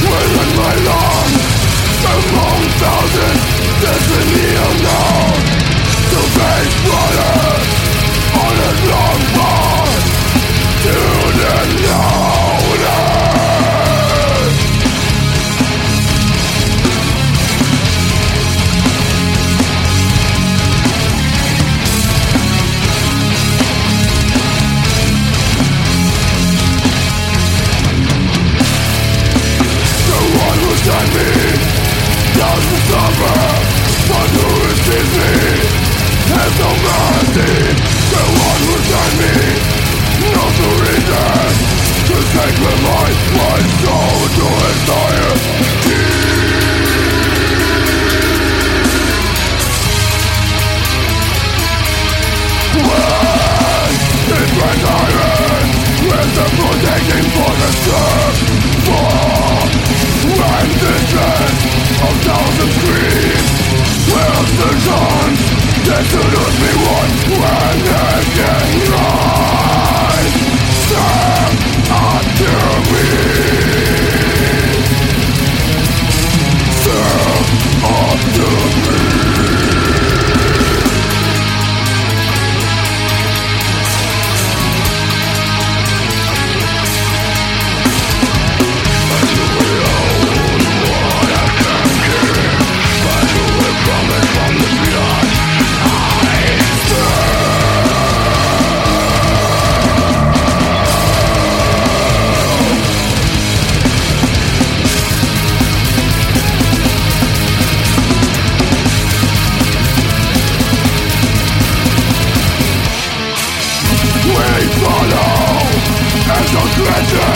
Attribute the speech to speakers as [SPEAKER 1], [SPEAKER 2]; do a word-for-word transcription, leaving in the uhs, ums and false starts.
[SPEAKER 1] within my lungs. Among thousands, destiny unknown, to face water on a long path to the loner. The one who sent me doesn't suffer, but who receives me has no mercy. The one who sent me knows the reason to take my mind, my soul to entire when it went iron, with the protecting for the surf, for when the chest of thousand screams will the guns that to lose me one when they can rise. Step unto me, step unto me. We follow as a treasure.